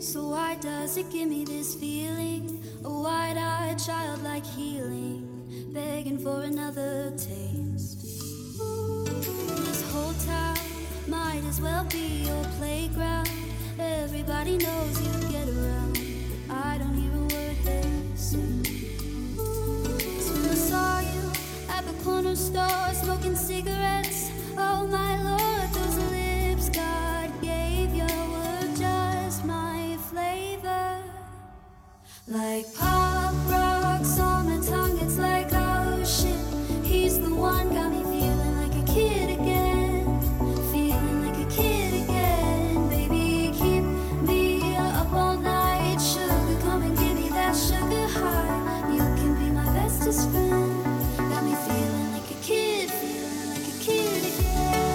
So why does it give me this feeling? A wide-eyed childlike healing, begging for another taste. This whole town might as well be your playground. Everybody knows you get around. I don't hear a word they say. Soon I saw you at the corner store smoking cigarettes. Oh my Lord, those lips God gave you were just my flavor. Like pop rocks on my tongue, it's like, oh shit, he's the one, got me feeling like a kid again. Feeling like a kid again. Baby, keep me up all night. Sugar, come and give me that sugar high. You can be my bestest friend. Got me feeling like a kid, feeling like a kid again.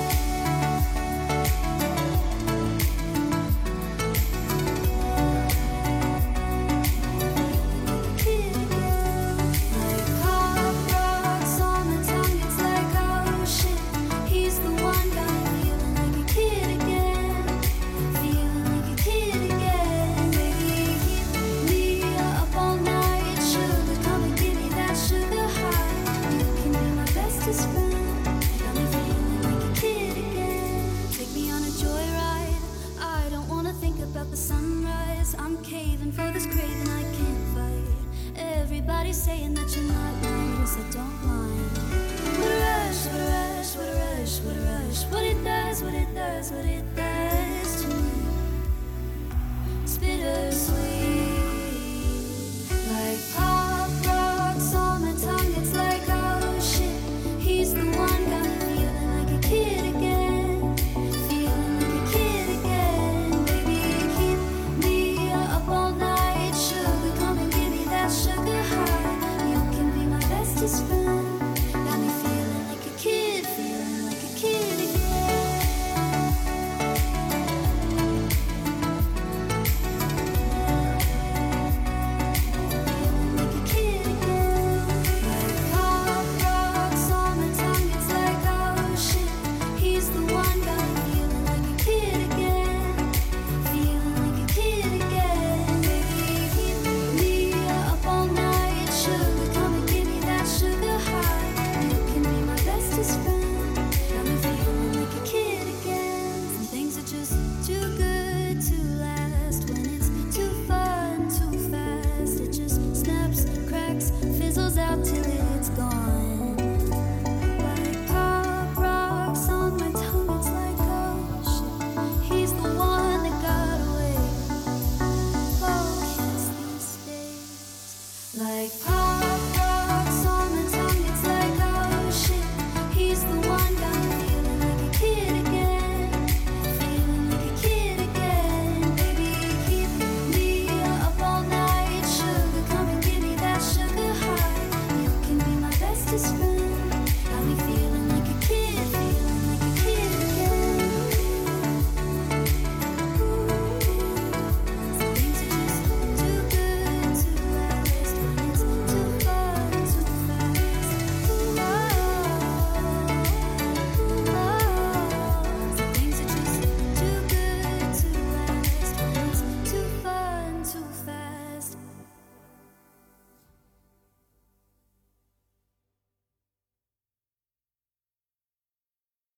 I'm caving for this craving I can't fight. Everybody's saying that you're not mine, yes I don't mind. What a rush, what a rush, what a rush, what a rush. What it does, what it does, what it does to me. It's bittersweet. Like pop rocks on my tongue, it's like, oh shit, he's the one, got me feeling like a kid again. Sugar high, you can be my bestest friend. Got me feeling like a kid, feeling like a kid again. Feeling like a kid again. Like pop rocks on my tongue, it's like, oh shit, he's the one, got me feeling like a kid again. Feeling like a kid again. Baby, keep me up all night. Sugar, come and give me that sugar high. You can be my bestest friend. Got me feeling like a kid again. Some things are just too good to last. When it's too fun, too fast, it just snaps, cracks, fizzles out till it's gone. Like pop rocks on my tongue, it's like, oh shit, he's the one that got away. Oh, kids these days. Like